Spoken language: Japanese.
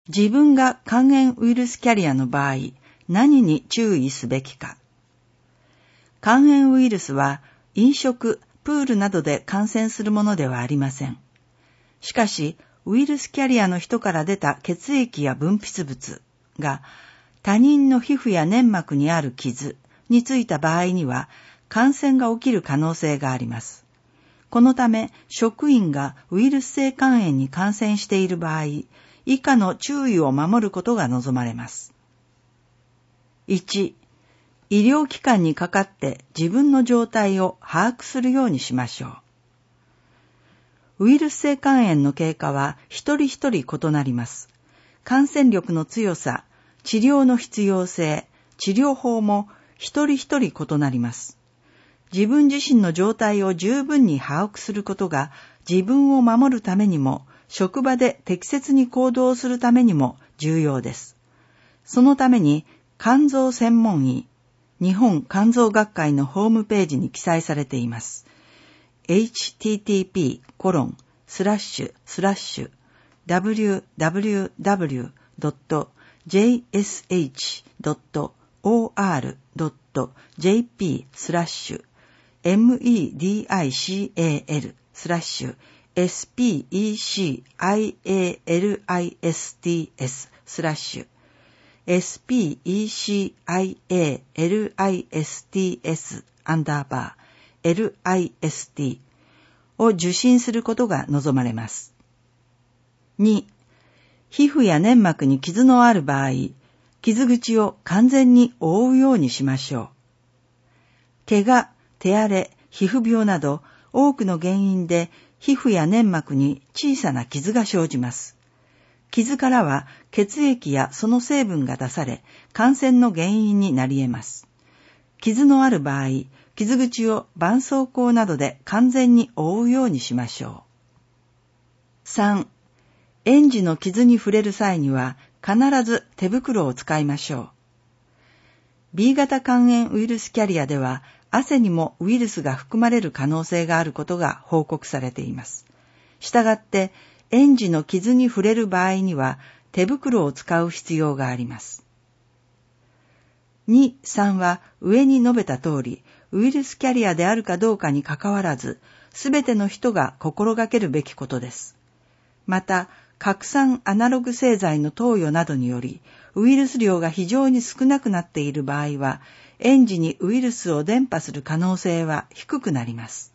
自分が肝炎ウイルスキャリアの場合、何に注意すべきか。肝炎ウイルスは飲食、プールなどで感染するものではありません。しかし、ウイルスキャリアの人から出た血液や分泌物が他人の皮膚や粘膜にある傷についた場合には感染が起きる可能性があります。このため、職員がウイルス性肝炎に感染している場合、以下の注意を守ることが望まれます。1、医療機関にかかって自分の状態を把握するようにしましょう。ウイルス性肝炎の経過は一人一人異なります。感染力の強さ、治療の必要性、治療法も一人一人異なります。自分自身の状態を十分に把握することが自分を守るためにも、職場で適切に行動するためにも重要です。そのために肝臓専門医、日本肝臓学会のホームページに記載されています。http://www.jspecial-list を受診することが望まれます。2、皮膚や粘膜に傷のある場合、傷口を完全に覆うようにしましょう。怪我、手荒れ、皮膚病など多くの原因で皮膚や粘膜に小さな傷が生じます。傷からは血液やその成分が出され、感染の原因になり得ます。傷のある場合、傷口を絆創膏などで完全に覆うようにしましょう。3、園児の傷に触れる際には必ず手袋を使いましょう。B 型肝炎ウイルスキャリアでは汗にもウイルスが含まれる可能性があることが報告されています。したがって園児の傷に触れる場合には手袋を使う必要があります。2、3は上に述べた通り、ウイルスキャリアであるかどうかにかかわらず、すべての人が心がけるべきことです。また、拡散アナログ製剤の投与などにより、ウイルス量が非常に少なくなっている場合は、園児にウイルスを伝播する可能性は低くなります。